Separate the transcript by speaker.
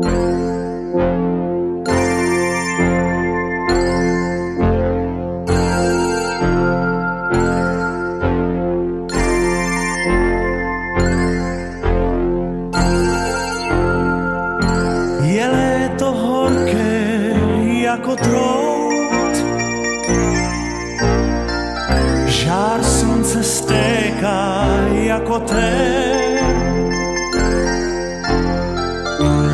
Speaker 1: Je léto horké jako trout, žár slunce stéká jako ten.